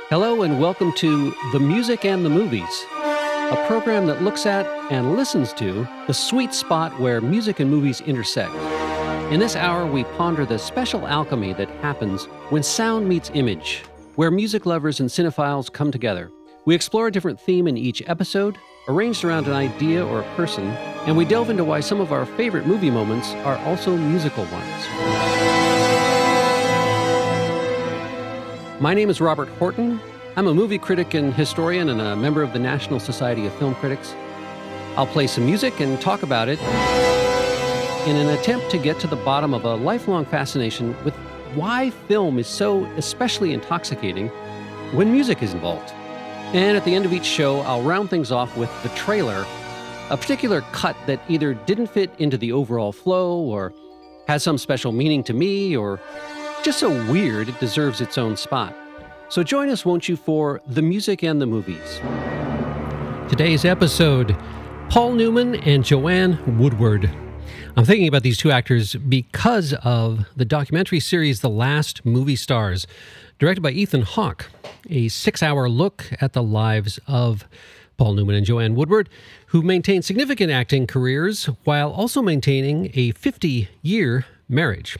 Hello and welcome to The Music and the Movies, a program that looks at and listens to the sweet spot where music and movies intersect. In this hour, we ponder the special alchemy that happens when sound meets image, where music lovers and cinephiles come together. We explore a different theme in each episode, arranged around an idea or a person, and we delve into why some of our favorite movie moments are also musical ones. My name is Robert Horton. I'm a movie critic and historian and a member of the National Society of Film Critics. I'll play some music and talk about it in an attempt to get to the bottom of a lifelong fascination with why film is so especially intoxicating when music is involved. And at the end of each show, I'll round things off with the trailer, a particular cut that either didn't fit into the overall flow or has some special meaning to me or just so weird it deserves its own spot. So join us, won't you, for The Music and the Movies. Today's episode, Paul Newman and Joanne Woodward. I'm thinking about these two actors because of the documentary series The Last Movie Stars, directed by Ethan Hawke, a 6-hour look at the lives of Paul Newman and Joanne Woodward, who maintained significant acting careers while also maintaining a 50-year marriage.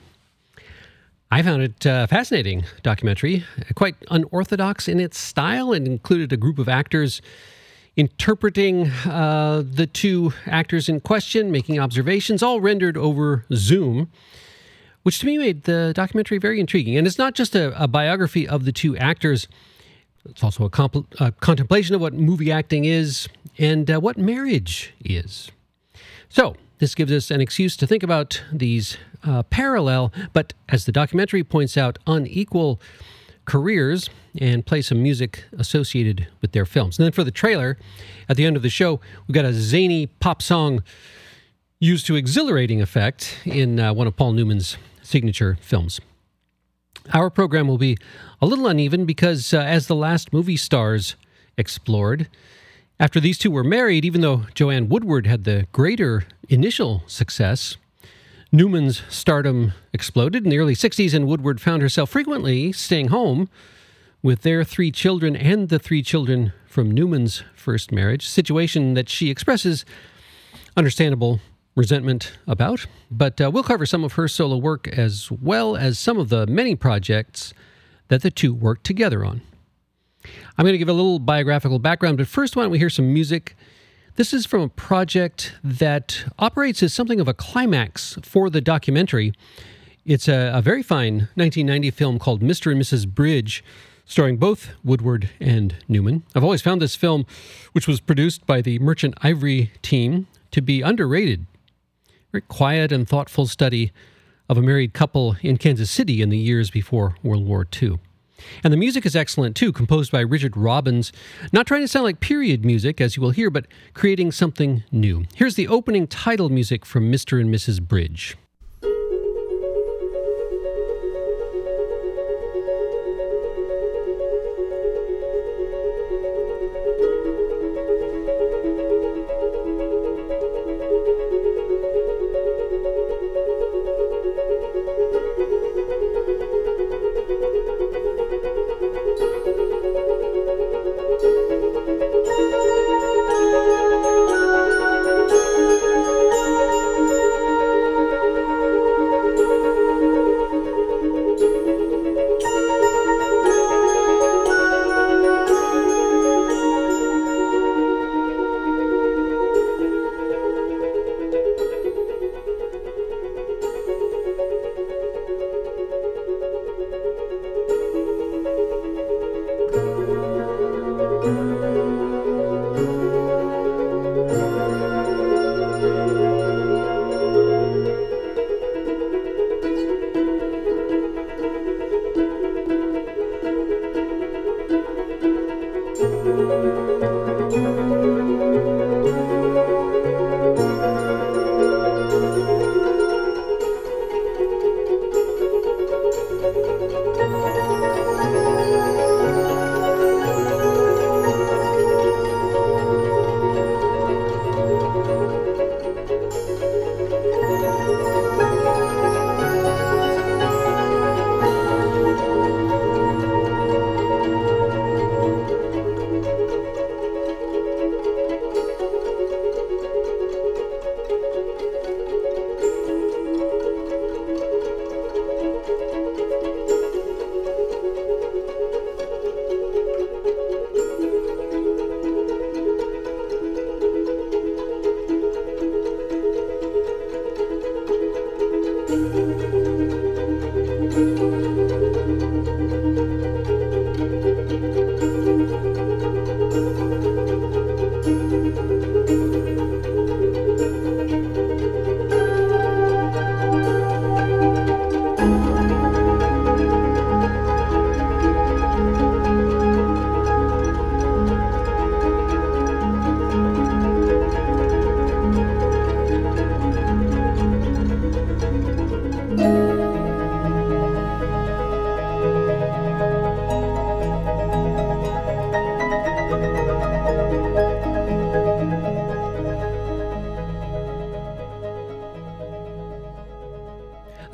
I found it a fascinating documentary, quite unorthodox in its style. It included a group of actors interpreting the two actors in question, making observations, all rendered over Zoom, which to me made the documentary very intriguing. And it's not just a biography of the two actors. It's also a contemplation of what movie acting is and what marriage is. So this gives us an excuse to think about these parallel, but as the documentary points out, unequal careers and play some music associated with their films. And then for the trailer, at the end of the show, we've got a zany pop song used to exhilarating effect in one of Paul Newman's signature films. Our program will be a little uneven because as The Last Movie Stars explored, after these two were married, even though Joanne Woodward had the greater initial success, Newman's stardom exploded in the early 60s, and Woodward found herself frequently staying home with their 3 children and the 3 children from Newman's first marriage, a situation that she expresses understandable resentment about. But we'll cover some of her solo work as well as some of the many projects that the two worked together on. I'm going to give a little biographical background, but first, why don't we hear some music? This is from a project that operates as something of a climax for the documentary. It's a very fine 1990 film called Mr. and Mrs. Bridge, starring both Woodward and Newman. I've always found this film, which was produced by the Merchant Ivory team, to be underrated. Very quiet and thoughtful study of a married couple in Kansas City in the years before World War II. And the music is excellent, too, composed by Richard Robbins, not trying to sound like period music, as you will hear, but creating something new. Here's the opening title music from Mr. and Mrs. Bridge.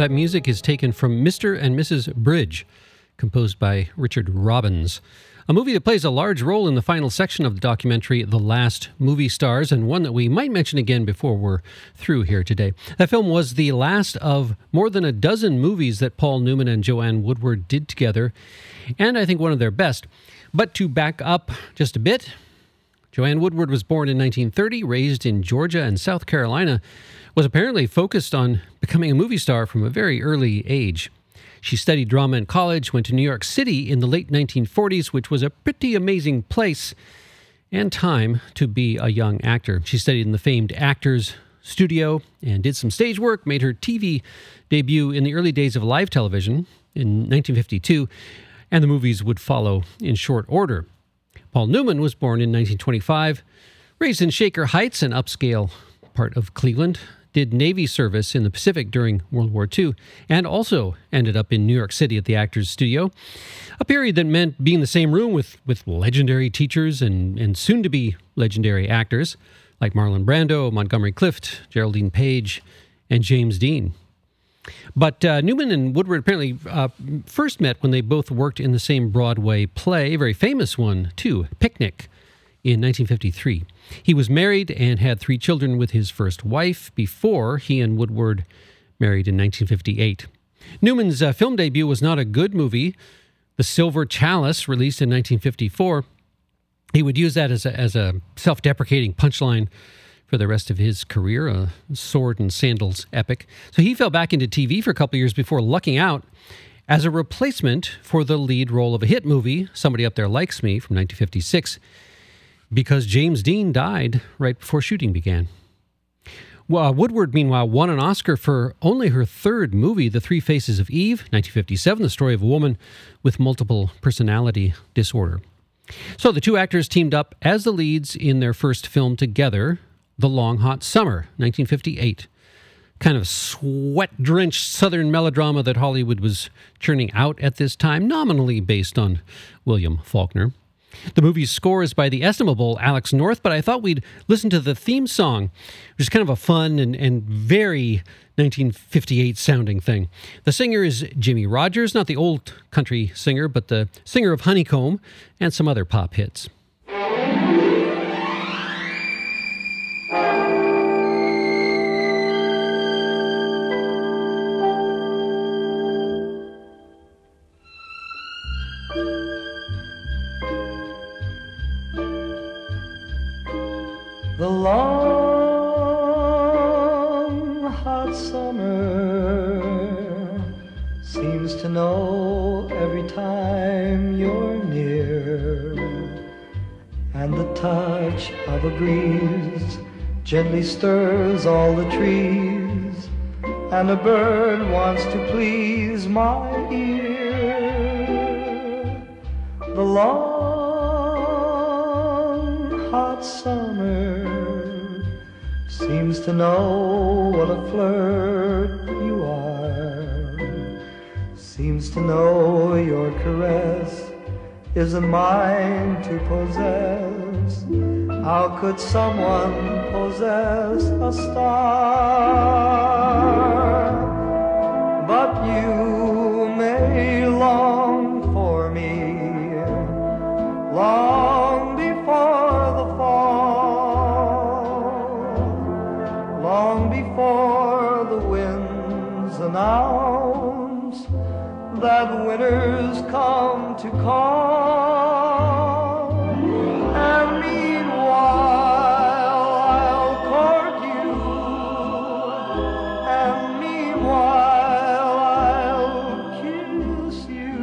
That music is taken from Mr. and Mrs. Bridge, composed by Richard Robbins, a movie that plays a large role in the final section of the documentary The Last Movie Stars, and one that we might mention again before we're through here today. That film was the last of more than a dozen movies that Paul Newman and Joanne Woodward did together, and I think one of their best. But to back up just a bit, Joanne Woodward was born in 1930, raised in Georgia and South Carolina, was apparently focused on becoming a movie star from a very early age. She studied drama in college, went to New York City in the late 1940s, which was a pretty amazing place and time to be a young actor. She studied in the famed Actors Studio and did some stage work, made her TV debut in the early days of live television in 1952, and the movies would follow in short order. Paul Newman was born in 1925, raised in Shaker Heights, an upscale part of Cleveland, did Navy service in the Pacific during World War II, and also ended up in New York City at the Actors Studio, a period that meant being in the same room with legendary teachers and soon-to-be legendary actors like Marlon Brando, Montgomery Clift, Geraldine Page, and James Dean. But Newman and Woodward apparently first met when they both worked in the same Broadway play, a very famous one too, Picnic, in 1953. He was married and had 3 children with his first wife before he and Woodward married in 1958. Newman's film debut was not a good movie, The Silver Chalice, released in 1954. He would use that as a self-deprecating punchline for the rest of his career, a sword and sandals epic. So he fell back into TV for a couple of years before lucking out as a replacement for the lead role of a hit movie, Somebody Up There Likes Me, from 1956, because James Dean died right before shooting began. Well, Woodward, meanwhile, won an Oscar for only her third movie, The Three Faces of Eve, 1957, the story of a woman with multiple personality disorder. So the two actors teamed up as the leads in their first film together, The Long Hot Summer, 1958. Kind of sweat-drenched southern melodrama that Hollywood was churning out at this time, nominally based on William Faulkner. The movie's score is by the estimable Alex North, but I thought we'd listen to the theme song, which is kind of a fun and very 1958 sounding thing. The singer is Jimmie Rodgers, not the old country singer, but the singer of Honeycomb and some other pop hits. The long, hot summer seems to know every time you're near, and the touch of a breeze gently stirs all the trees, and a bird wants to please my ear. The long, hot summer seems to know what a flirt you are, seems to know your caress is a mine to possess. How could someone possess a star? But you may long for me, long before the fall, long before the winds announce that winter's come to call. And meanwhile I'll court you, and meanwhile I'll kiss you,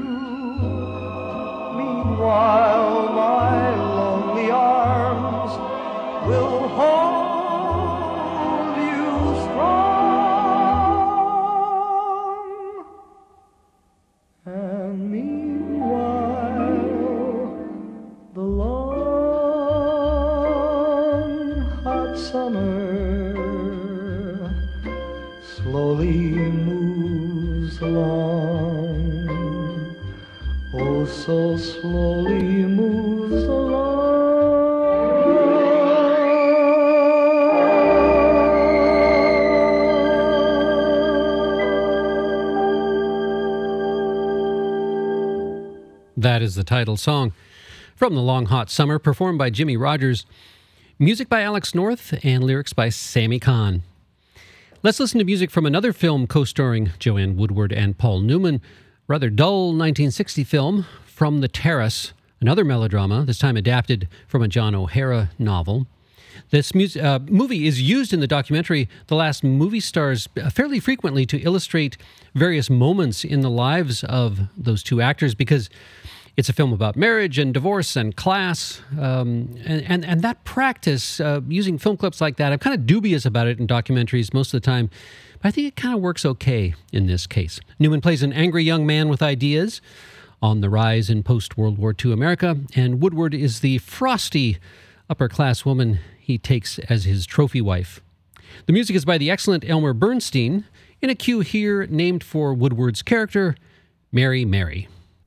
meanwhile my lonely arms will hold you strong. And meanwhile the long hot summer slowly moves along, oh so slowly moves along. That is the title song from The Long Hot Summer, performed by Jimmie Rodgers. Music by Alex North and lyrics by Sammy Cahn. Let's listen to music from another film co-starring Joanne Woodward and Paul Newman. Rather dull 1960 film, From the Terrace, another melodrama, this time adapted from a John O'Hara novel. This movie is used in the documentary The Last Movie Stars fairly frequently to illustrate various moments in the lives of those two actors, because it's a film about marriage and divorce and class, and that practice, using film clips like that, I'm kind of dubious about it in documentaries most of the time, but I think it kind of works okay in this case. Newman plays an angry young man with ideas on the rise in post-World War II America, and Woodward is the frosty upper-class woman he takes as his trophy wife. The music is by the excellent Elmer Bernstein, in a cue here named for Woodward's character, Mary Mary.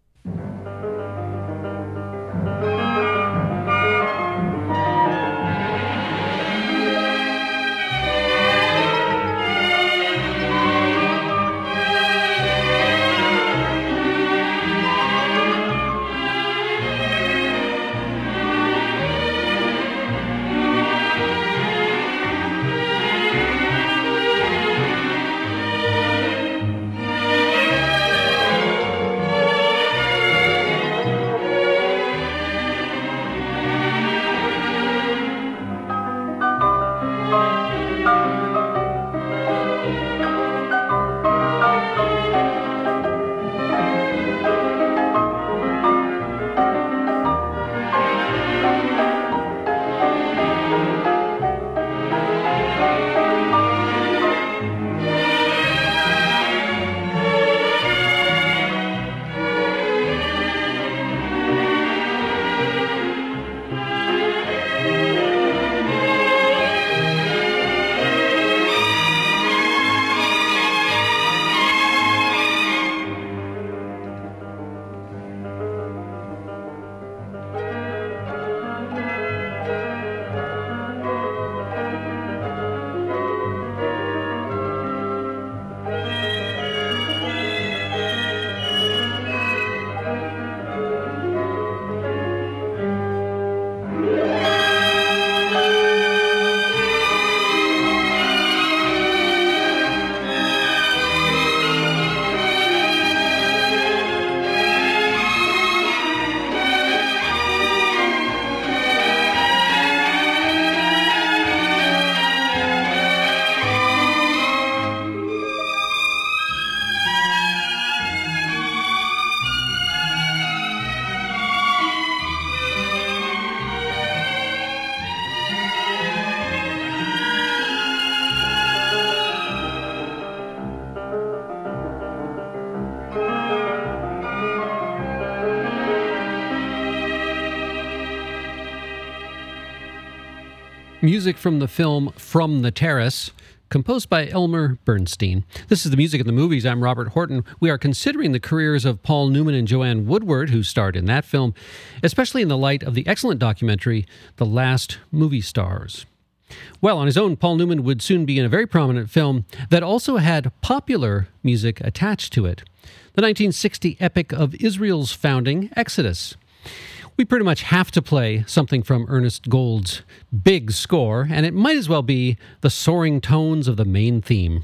Music from the film From the Terrace, composed by Elmer Bernstein. This is the music of the movies. I'm Robert Horton. We are considering the careers of Paul Newman and Joanne Woodward, who starred in that film, especially in the light of the excellent documentary, The Last Movie Stars. Well, on his own, Paul Newman would soon be in a very prominent film that also had popular music attached to it. The 1960 epic of Israel's founding, Exodus. We pretty much have to play something from Ernest Gold's big score, and it might as well be the soaring tones of the main theme.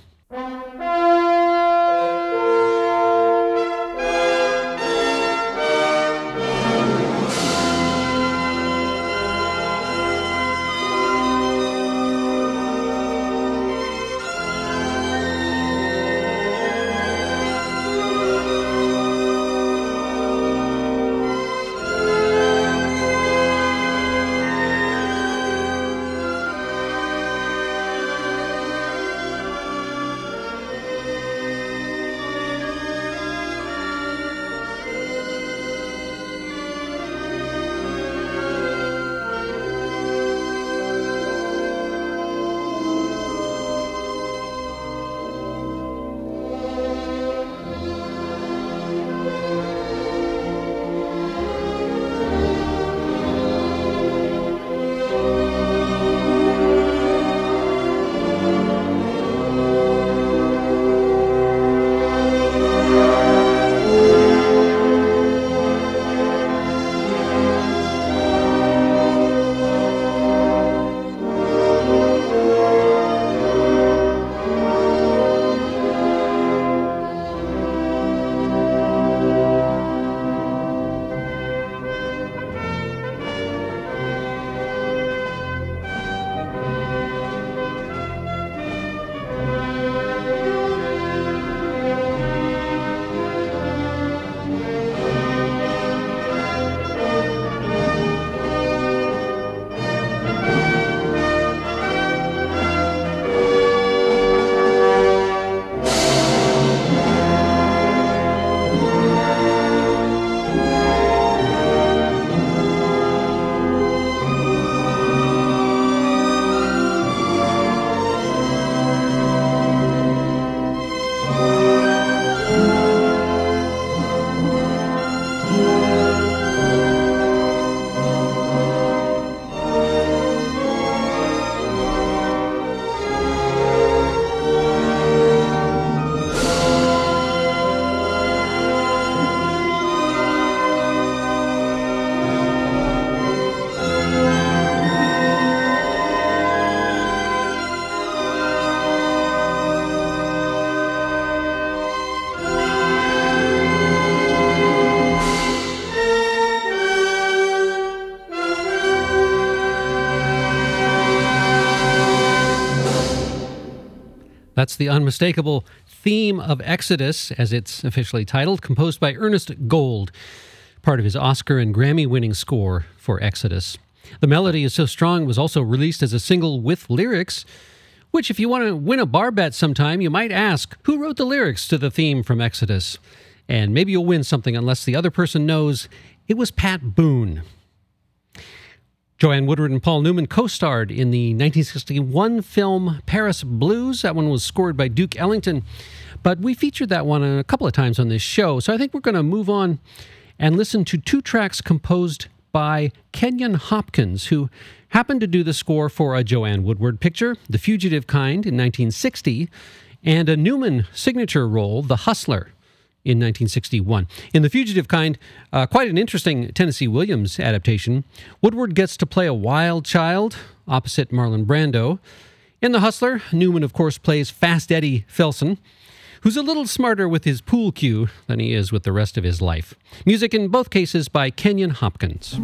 That's the unmistakable theme of Exodus, as it's officially titled, composed by Ernest Gold, part of his Oscar and Grammy-winning score for Exodus. The melody is so strong it was also released as a single with lyrics, which if you want to win a bar bet sometime, you might ask, who wrote the lyrics to the theme from Exodus? And maybe you'll win something unless the other person knows it was Pat Boone. Joanne Woodward and Paul Newman co-starred in the 1961 film Paris Blues. That one was scored by Duke Ellington, but we featured that one a couple of times on this show, so I think we're going to move on and listen to two tracks composed by Kenyon Hopkins, who happened to do the score for a Joanne Woodward picture, The Fugitive Kind, in 1960, and a Newman signature role, The Hustler, in 1961. In The Fugitive Kind, quite an interesting Tennessee Williams adaptation, Woodward gets to play a wild child opposite Marlon Brando. In The Hustler, Newman, of course, plays Fast Eddie Felson, who's a little smarter with his pool cue than he is with the rest of his life. Music in both cases by Kenyon Hopkins.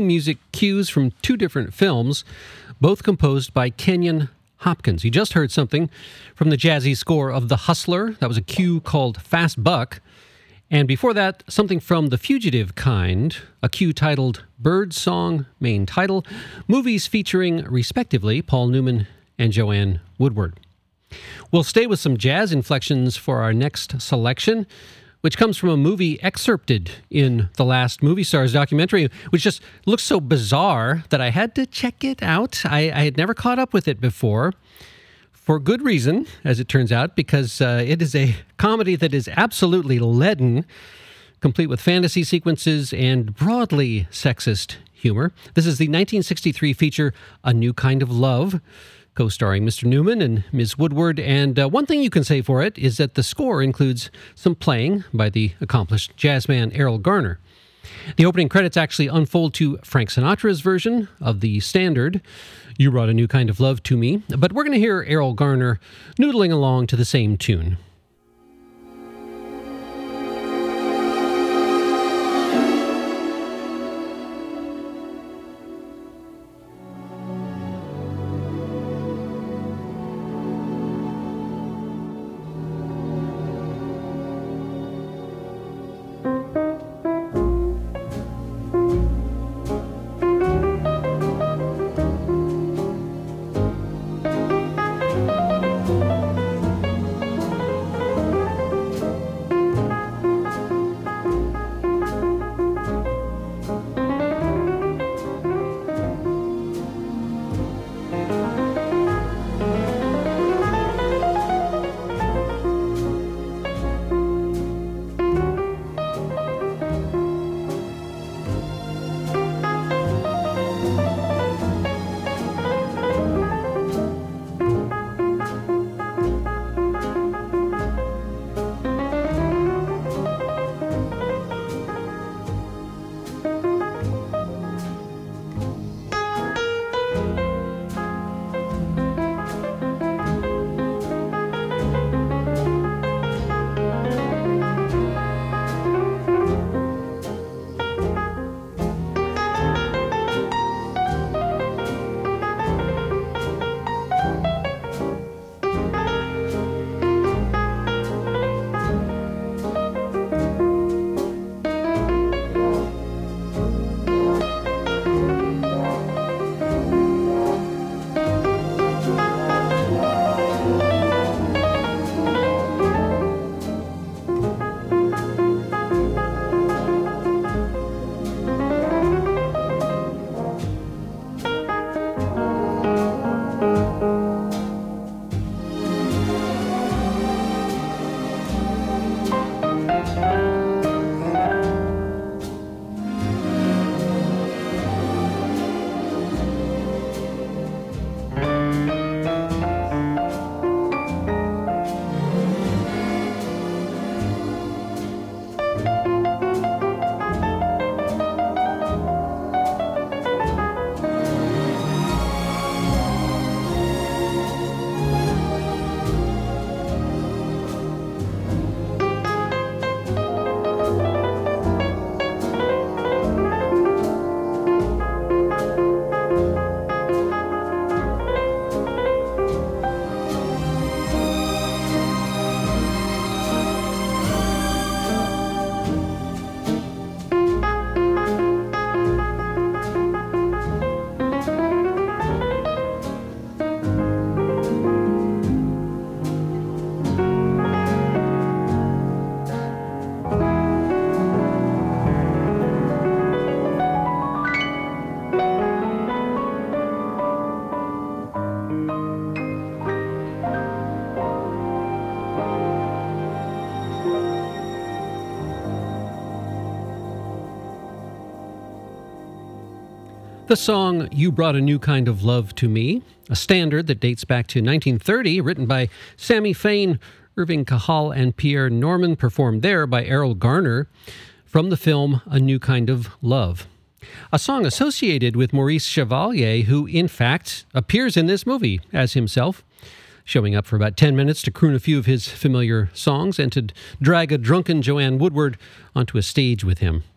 music cues from two different films, both composed by Kenyon Hopkins. You just heard something from the jazzy score of The Hustler. That was a cue called Fast Buck. And before that, something from The Fugitive Kind, a cue titled Bird Song, main title, movies featuring, respectively, Paul Newman and Joanne Woodward. We'll stay with some jazz inflections for our next selection, which comes from a movie excerpted in The Last Movie Stars documentary, which just looks so bizarre that I had to check it out. I had never caught up with it before, for good reason, as it turns out, because it is a comedy that is absolutely leaden, complete with fantasy sequences and broadly sexist humor. This is the 1963 feature, A New Kind of Love, co-starring Mr. Newman and Ms. Woodward. And one thing you can say for it is that the score includes some playing by the accomplished jazzman Erroll Garner. The opening credits actually unfold to Frank Sinatra's version of the standard, You Brought a New Kind of Love to Me, but we're going to hear Erroll Garner noodling along to the same tune. The song You Brought a New Kind of Love to Me, a standard that dates back to 1930, written by Sammy Fain, Irving Cajal, and Pierre Norman, performed there by Erroll Garner from the film A New Kind of Love. A song associated with Maurice Chevalier, who in fact appears in this movie as himself, showing up for about 10 minutes to croon a few of his familiar songs and to drag a drunken Joanne Woodward onto a stage with him.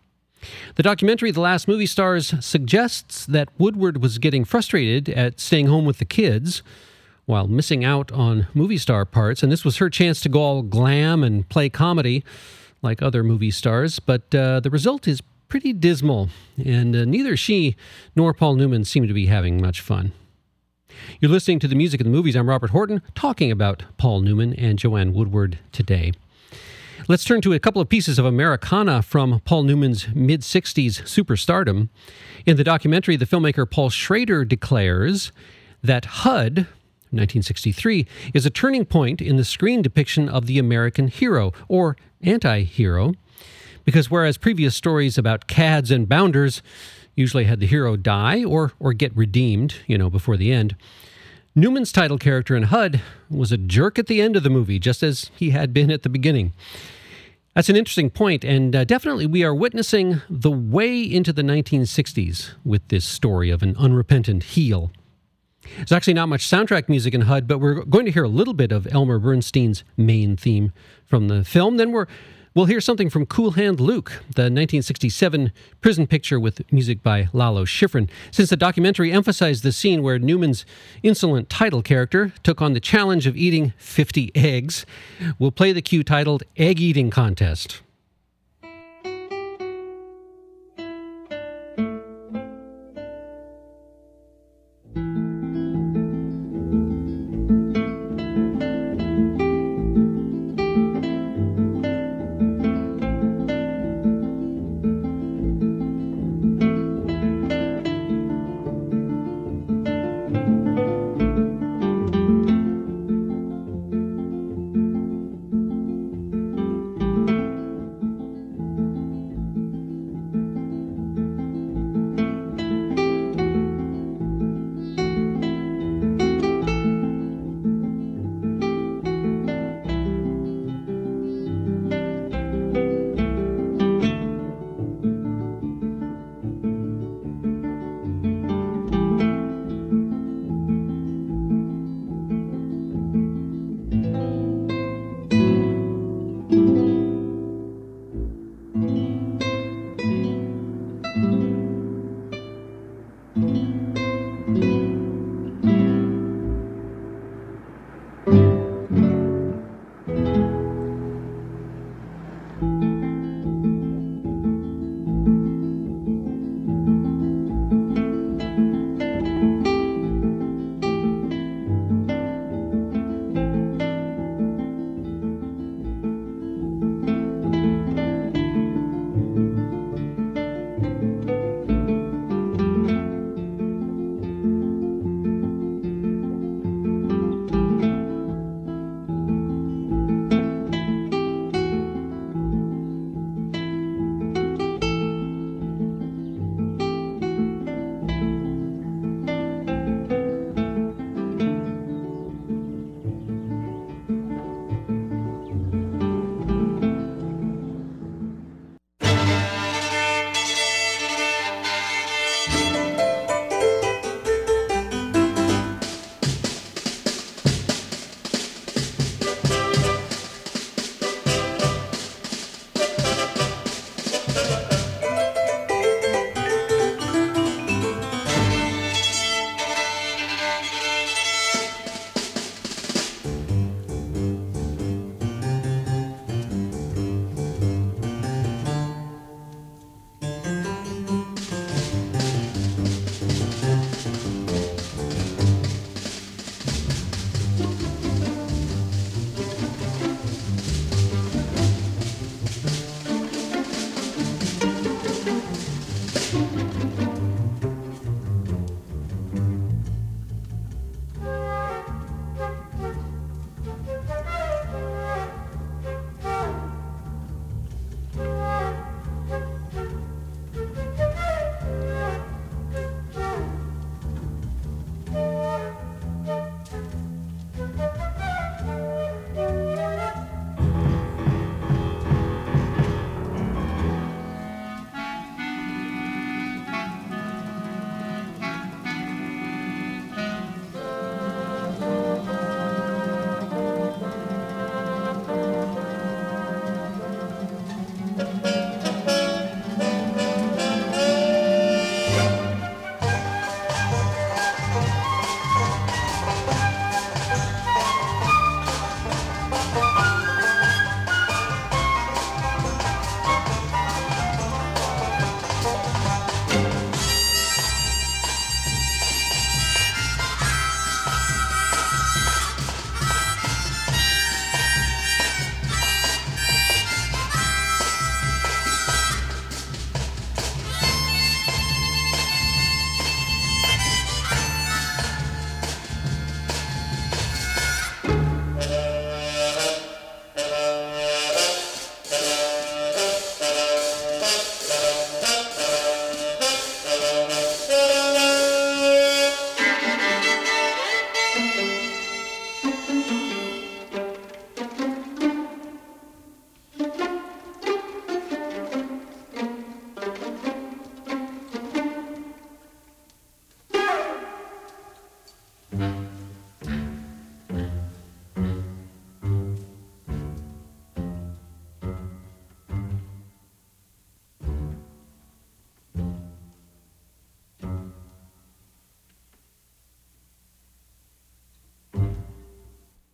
The documentary The Last Movie Stars suggests that Woodward was getting frustrated at staying home with the kids while missing out on movie star parts, and this was her chance to go all glam and play comedy like other movie stars, but the result is pretty dismal, and neither she nor Paul Newman seem to be having much fun. You're listening to The Music of the Movies. I'm Robert Horton, talking about Paul Newman and Joanne Woodward today. Let's turn to a couple of pieces of Americana from Paul Newman's mid-60s superstardom. In the documentary, the filmmaker Paul Schrader declares that HUD, 1963, is a turning point in the screen depiction of the American hero, or anti-hero, because whereas previous stories about cads and bounders usually had the hero die or get redeemed, before the end, Newman's title character in HUD was a jerk at the end of the movie, just as he had been at the beginning. That's an interesting point, and definitely we are witnessing the way into the 1960s with this story of an unrepentant heel. There's actually not much soundtrack music in HUD, but we're going to hear a little bit of Elmer Bernstein's main theme from the film. Then we'll hear something from Cool Hand Luke, the 1967 prison picture with music by Lalo Schifrin. Since the documentary emphasized the scene where Newman's insolent title character took on the challenge of eating 50 eggs, we'll play the cue titled Egg Eating Contest.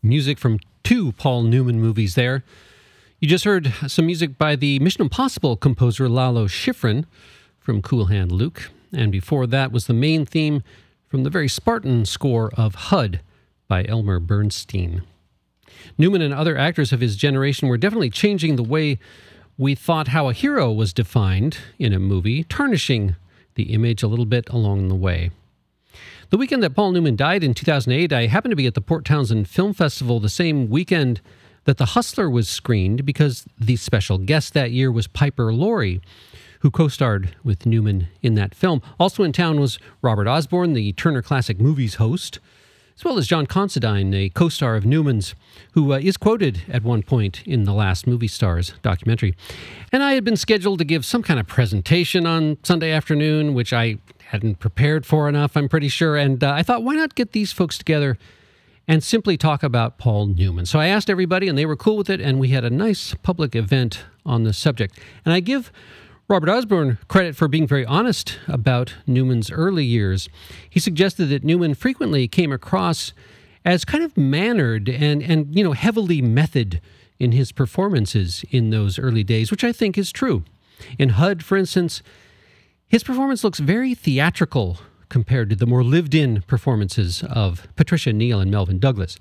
music from two Paul Newman movies there. You just heard some music by the Mission Impossible composer Lalo Schifrin from Cool Hand Luke. And before that was the main theme from the very Spartan score of HUD by Elmer Bernstein. Newman and other actors of his generation were definitely changing the way we thought how a hero was defined in a movie, tarnishing the image a little bit along the way. The weekend that Paul Newman died in 2008, I happened to be at the Port Townsend Film Festival the same weekend that The Hustler was screened, because the special guest that year was Piper Laurie, who co-starred with Newman in that film. Also in town was Robert Osborne, the Turner Classic Movies host, as well as John Considine, a co-star of Newman's, who is quoted at one point in the Last Movie Stars documentary. And I had been scheduled to give some kind of presentation on Sunday afternoon, which I hadn't prepared for enough, I'm pretty sure. And I thought, why not get these folks together and simply talk about Paul Newman? So I asked everybody, and they were cool with it, and we had a nice public event on the subject. And I give Robert Osborne credit for being very honest about Newman's early years. He suggested that Newman frequently came across as kind of mannered and heavily method in his performances in those early days, which I think is true. In HUD, for instance, his performance looks very theatrical compared to the more lived-in performances of Patricia Neal and Melvyn Douglas.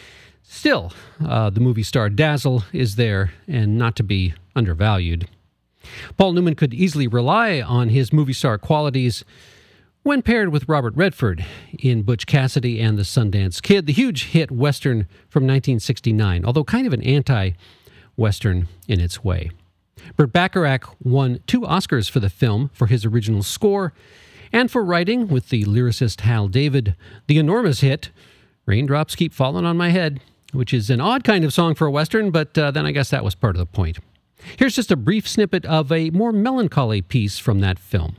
Still, the movie star dazzle is there and not to be undervalued. Paul Newman could easily rely on his movie star qualities when paired with Robert Redford in Butch Cassidy and the Sundance Kid, the huge hit Western from 1969, although kind of an anti-Western in its way. Burt Bacharach won 2 Oscars for the film for his original score and for writing, with the lyricist Hal David, the enormous hit Raindrops Keep Falling on My Head, which is an odd kind of song for a Western, but then I guess that was part of the point. Here's just a brief snippet of a more melancholy piece from that film.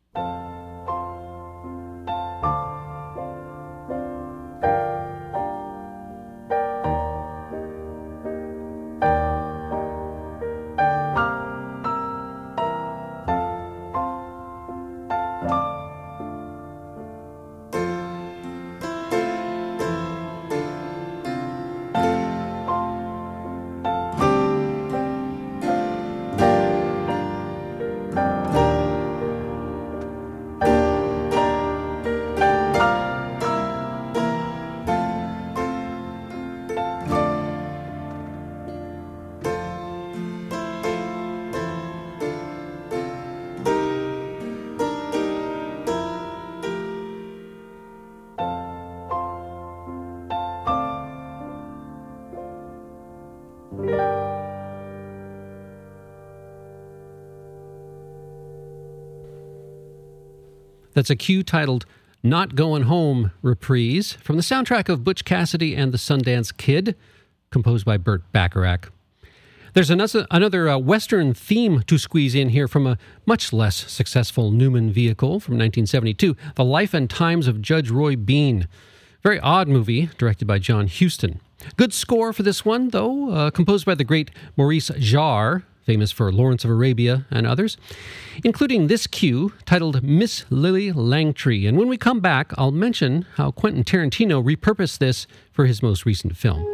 That's a cue titled Not Going Home reprise from the soundtrack of Butch Cassidy and the Sundance Kid, composed by Burt Bacharach. There's another Western theme to squeeze in here from a much less successful Newman vehicle from 1972, The Life and Times of Judge Roy Bean. Very odd movie, directed by John Huston. Good score for this one, though, composed by the great Maurice Jarre, famous for Lawrence of Arabia and others, including this cue titled Miss Lily Langtry. And when we come back, I'll mention how Quentin Tarantino repurposed this for his most recent film.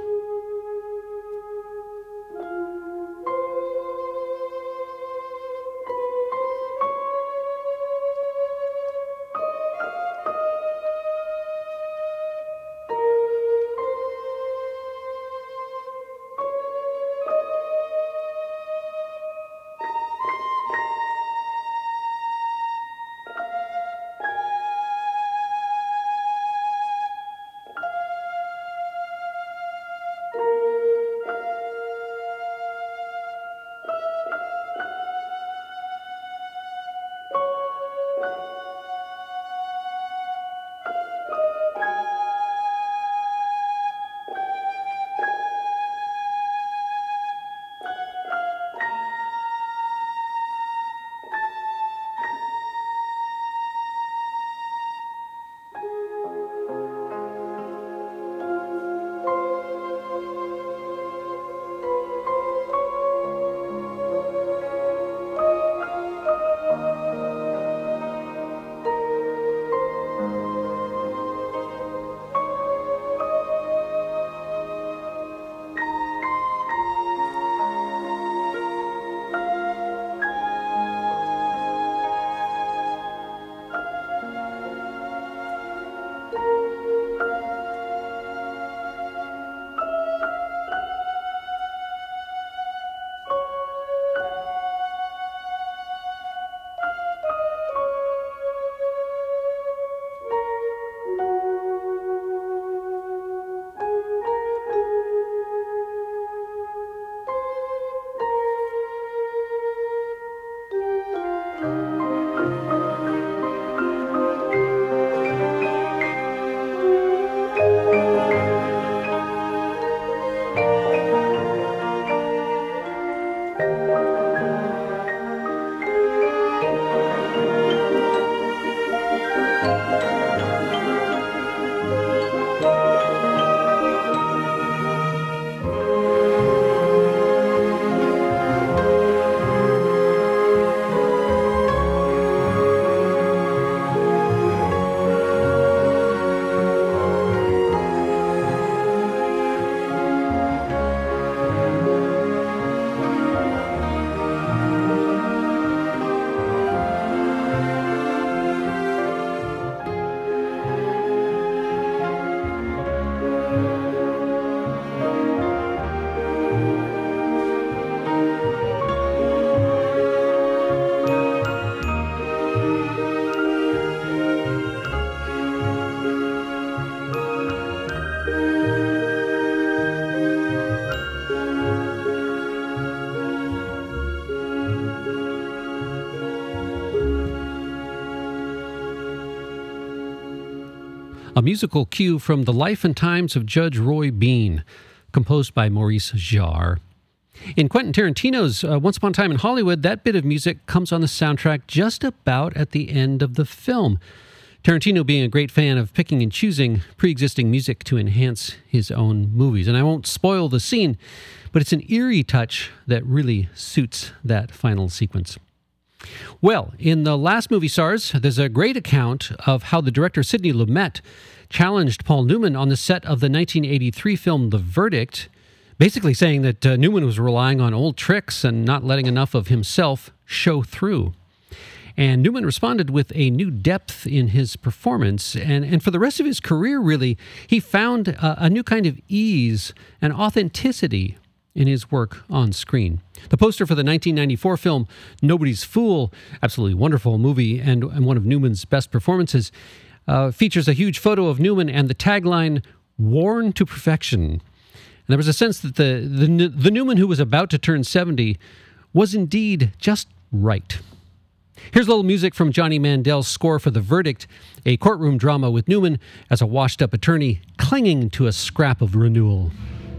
a musical cue from The Life and Times of Judge Roy Bean, composed by Maurice Jarre. In Quentin Tarantino's Once Upon a Time in Hollywood, that bit of music comes on the soundtrack just about at the end of the film. Tarantino being a great fan of picking and choosing pre-existing music to enhance his own movies. And I won't spoil the scene, but it's an eerie touch that really suits that final sequence. Well, in The Last Movie Stars, there's a great account of how the director Sidney Lumet challenged Paul Newman on the set of the 1983 film The Verdict, basically saying that Newman was relying on old tricks and not letting enough of himself show through. And Newman responded with a new depth in his performance. And for the rest of his career, really, he found a new kind of ease and authenticity in his work on screen. The poster for the 1994 film Nobody's Fool, absolutely wonderful movie and one of Newman's best performances, features a huge photo of Newman and the tagline, "Worn to Perfection." And there was a sense that the Newman who was about to turn 70 was indeed just right. Here's a little music from Johnny Mandel's score for The Verdict, a courtroom drama with Newman as a washed-up attorney clinging to a scrap of renewal.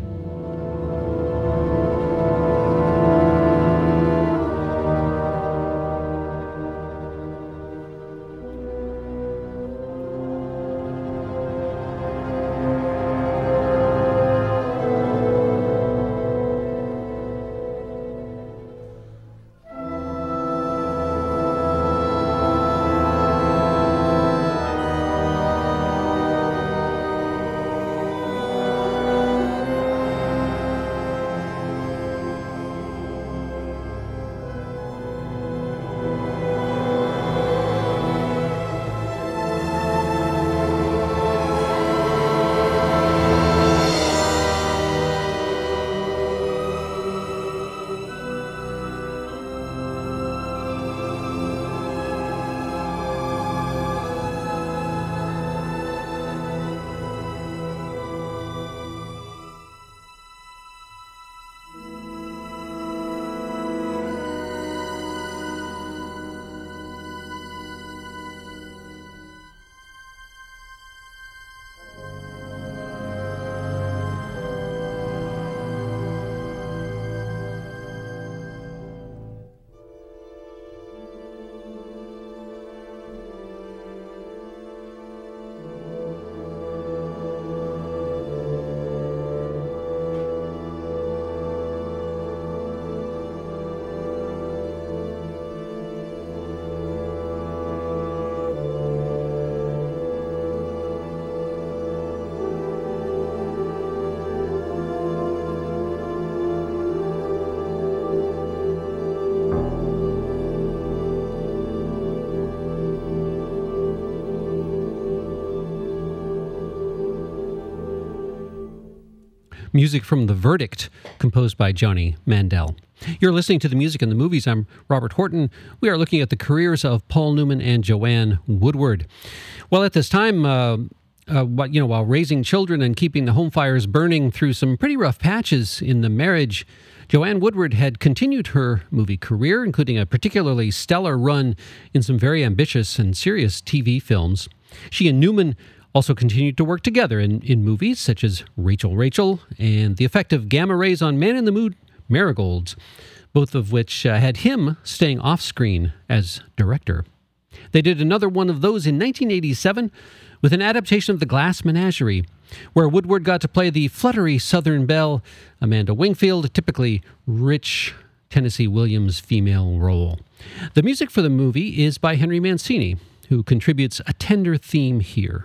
Music from The Verdict, composed by Johnny Mandel. You're listening to The Music and the Movies. I'm Robert Horton. We are looking at the careers of Paul Newman and Joanne Woodward. Well, at this time, while raising children and keeping the home fires burning through some pretty rough patches in the marriage, Joanne Woodward had continued her movie career, including a particularly stellar run in some very ambitious and serious TV films. She and Newman also continued to work together in movies such as Rachel and the effect of gamma rays on Man in the Moon Marigolds, both of which had him staying off-screen as director. They did another one of those in 1987 with an adaptation of The Glass Menagerie, where Woodward got to play the fluttery Southern belle, Amanda Wingfield, a typically rich Tennessee Williams female role. The music for the movie is by Henry Mancini, who contributes a tender theme here.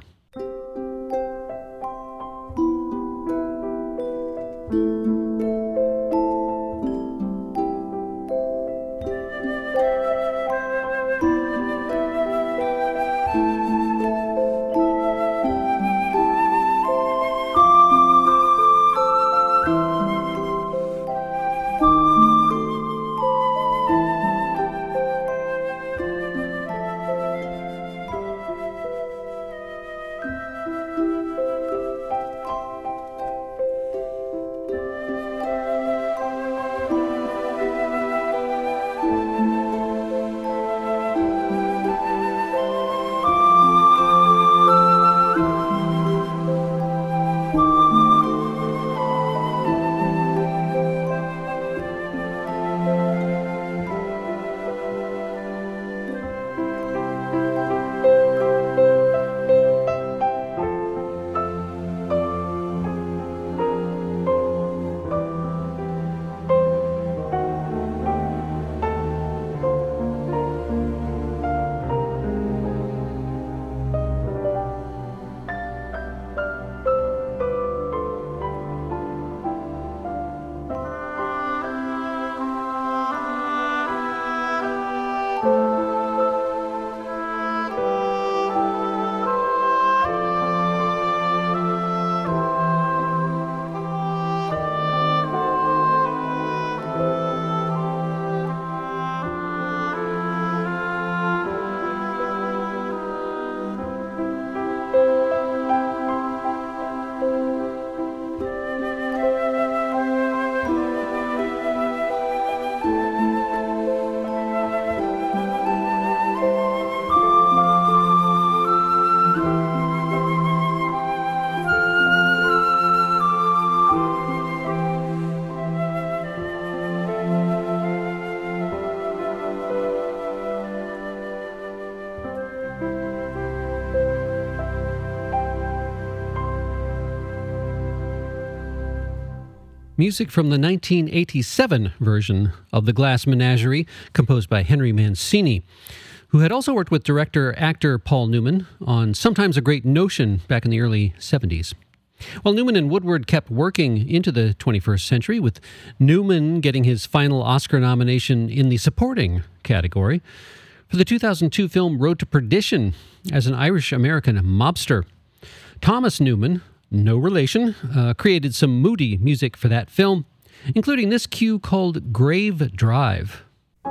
music from the 1987 version of The Glass Menagerie, composed by Henry Mancini, who had also worked with director-actor Paul Newman on Sometimes a Great Notion back in the early 70s. Well, Newman and Woodward kept working into the 21st century, with Newman getting his final Oscar nomination in the supporting category for the 2002 film Road to Perdition as an Irish-American mobster. Thomas Newman, no relation, created some moody music for that film, including this cue called Grave Drive.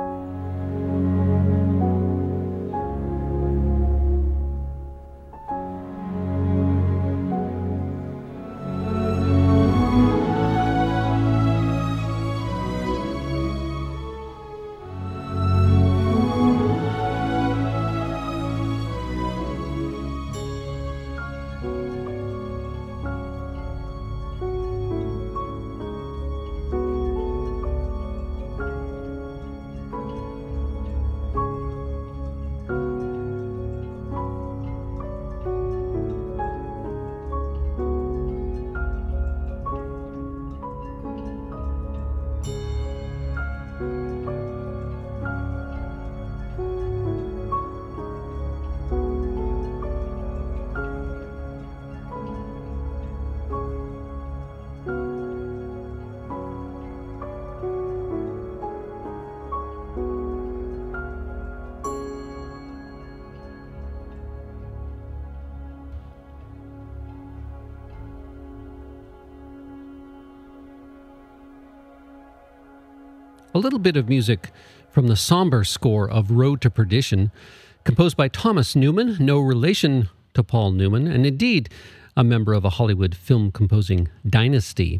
A little bit of music from the somber score of Road to Perdition, composed by Thomas Newman, no relation to Paul Newman, and indeed a member of a Hollywood film composing dynasty.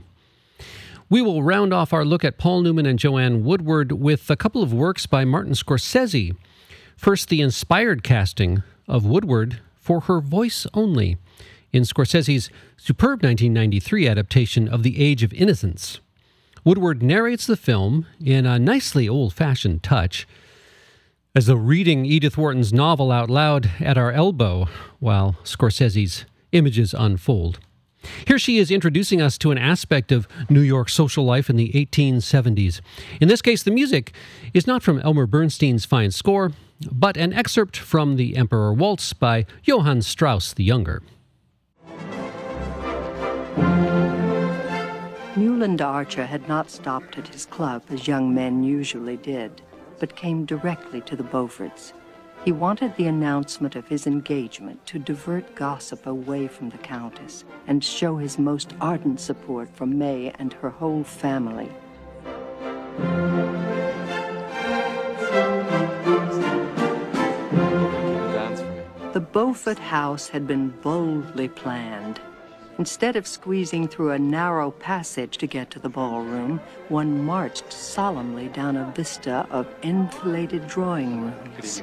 We will round off our look at Paul Newman and Joanne Woodward with a couple of works by Martin Scorsese. First, the inspired casting of Woodward for her voice only in Scorsese's superb 1993 adaptation of The Age of Innocence. Woodward narrates the film in a nicely old-fashioned touch, as though reading Edith Wharton's novel out loud at our elbow while Scorsese's images unfold. Here she is introducing us to an aspect of New York social life in the 1870s. In this case, the music is not from Elmer Bernstein's fine score, but an excerpt from The Emperor Waltz by Johann Strauss the Younger. Newland Archer had not stopped at his club, as young men usually did, but came directly to the Beauforts. He wanted the announcement of his engagement to divert gossip away from the Countess and show his most ardent support for May and her whole family. The Beaufort house had been boldly planned. Instead of squeezing through a narrow passage to get to the ballroom, one marched solemnly down a vista of enfiladed drawing rooms.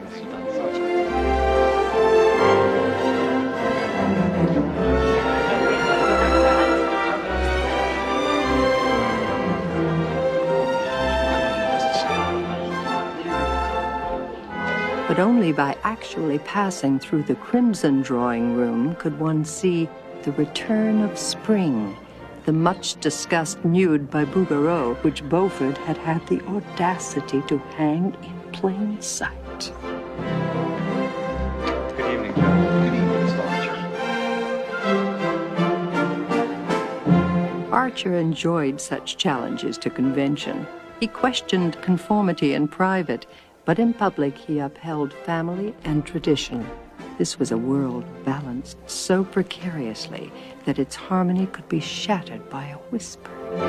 But only by actually passing through the crimson drawing room could one see the return of spring, the much-discussed nude by Bouguereau, which Beaufort had had the audacity to hang in plain sight. Good evening, Joe. Good evening, Mr. Archer. Archer enjoyed such challenges to convention. He questioned conformity in private, but in public he upheld family and tradition. This was a world balanced so precariously that its harmony could be shattered by a whisper.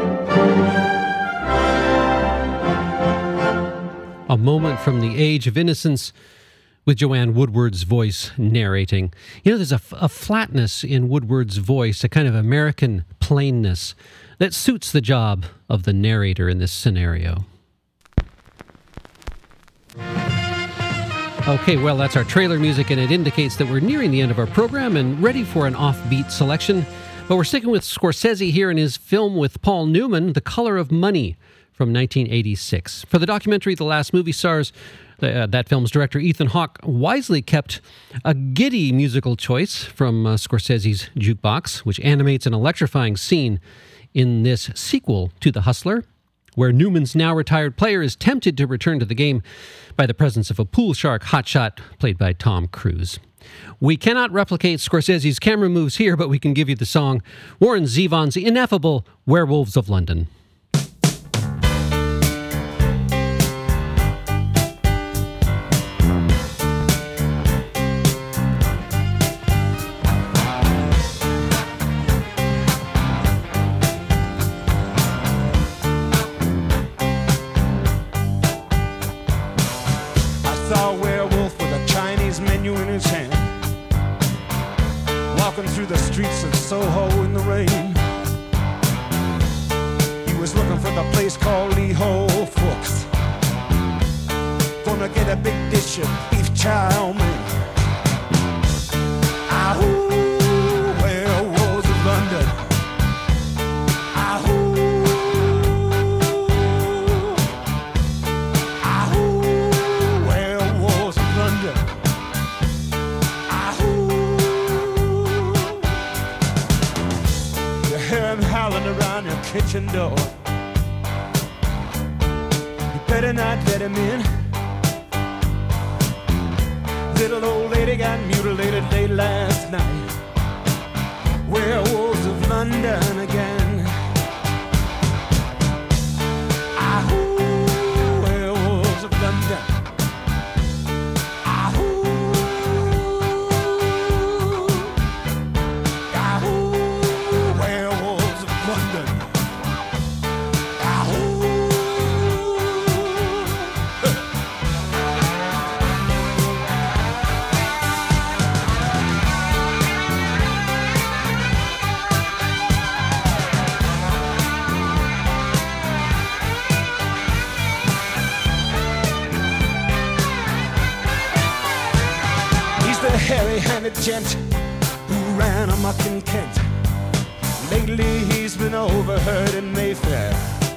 A moment from The Age of Innocence with Joanne Woodward's voice narrating. You know, there's a flatness in Woodward's voice, a kind of American plainness that suits the job of the narrator in this scenario. Okay, well, that's our trailer music, and it indicates that we're nearing the end of our program and ready for an offbeat selection. But we're sticking with Scorsese here in his film with Paul Newman, The Color of Money, from 1986. For the documentary The Last Movie Stars, that film's director Ethan Hawke wisely kept a giddy musical choice from Scorsese's Jukebox, which animates an electrifying scene in this sequel to The Hustler, where Newman's now retired player is tempted to return to the game by the presence of a pool shark hotshot played by Tom Cruise. We cannot replicate Scorsese's camera moves here, but we can give you the song Warren Zevon's ineffable Werewolves of London. Through the streets of Soho in the rain, he was looking for the place called Lee Ho Fooks. Gonna get a big dish of beef chow mein. Ahoo, werewolves of London. Ahoo, ahoo, werewolves of London. Howling around your kitchen door. You better not let him in. Little old lady got mutilated late last night. Werewolves of London again. Ahoo, werewolves of London. Hairy-handed gent who ran amok in Kent. Lately he's been overheard in Mayfair.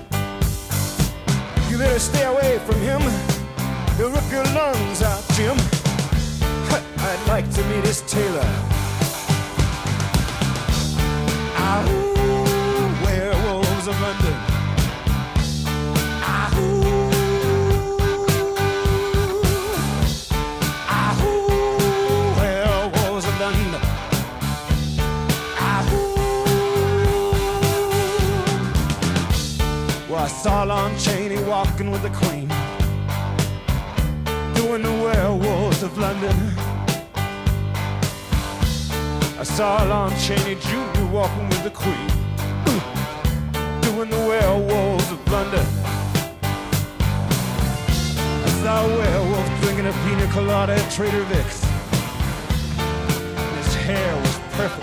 You better stay away from him. He'll rip your lungs out, Jim. I'd like to meet his tailor. Ahoo, werewolves of London. I saw Lon Chaney walking with the Queen, doing the werewolves of London. I saw Lon Chaney Jr. walking with the Queen, doing the werewolves of London. I saw a werewolf drinking a pina colada at Trader Vic's. His hair was perfect.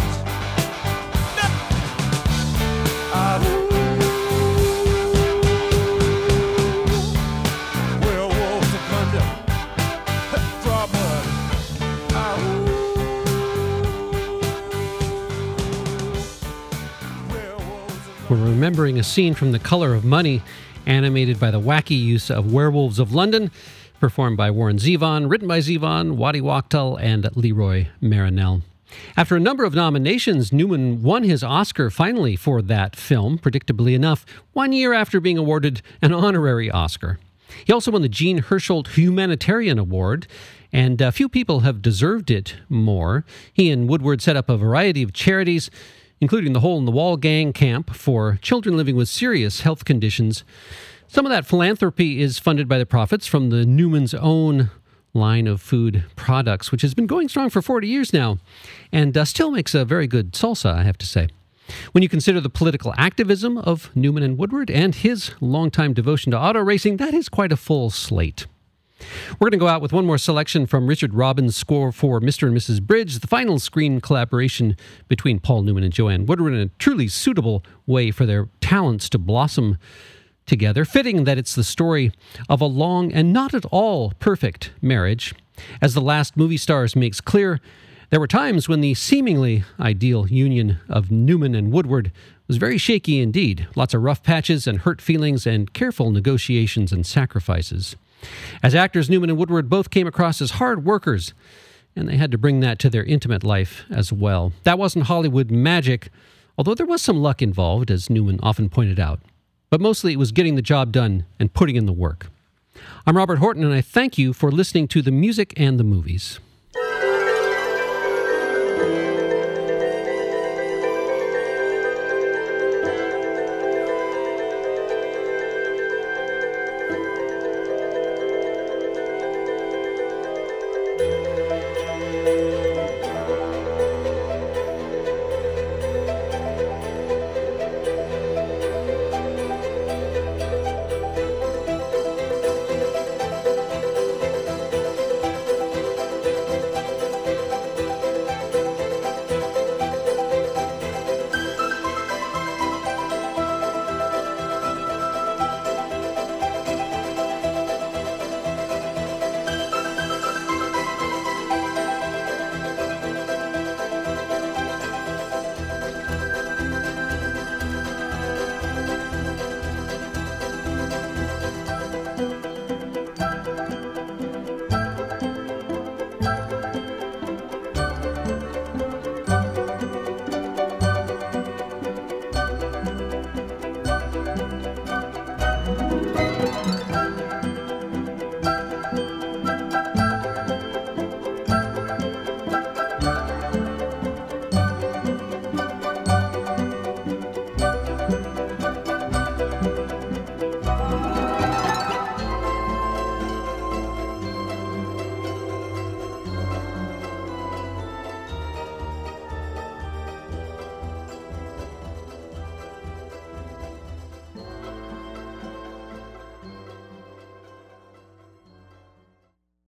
We're remembering a scene from The Color of Money, animated by the wacky use of Werewolves of London, performed by Warren Zevon, written by Zevon, Waddy Wachtel, and Leroy Marinell. After a number of nominations, Newman won his Oscar finally for that film, predictably enough, 1 year after being awarded an honorary Oscar. He also won the Jean Hersholt Humanitarian Award, and few people have deserved it more. He and Woodward set up a variety of charities, including the Hole in the Wall Gang Camp for children living with serious health conditions. Some of that philanthropy is funded by the profits from the Newman's own line of food products, which has been going strong for 40 years now, and still makes a very good salsa, I have to say. When you consider the political activism of Newman and Woodward and his longtime devotion to auto racing, that is quite a full slate. We're going to go out with one more selection from Richard Robbins' score for Mr. and Mrs. Bridge, the final screen collaboration between Paul Newman and Joanne Woodward, in a truly suitable way for their talents to blossom together. Fitting that it's the story of a long and not at all perfect marriage. As the last movie stars makes clear, there were times when the seemingly ideal union of Newman and Woodward was very shaky indeed. Lots of rough patches and hurt feelings and careful negotiations and sacrifices. As actors, Newman and Woodward both came across as hard workers, and they had to bring that to their intimate life as well. That wasn't Hollywood magic, although there was some luck involved, as Newman often pointed out. But mostly it was getting the job done and putting in the work. I'm Robert Horton, and I thank you for listening to The Music and the Movies.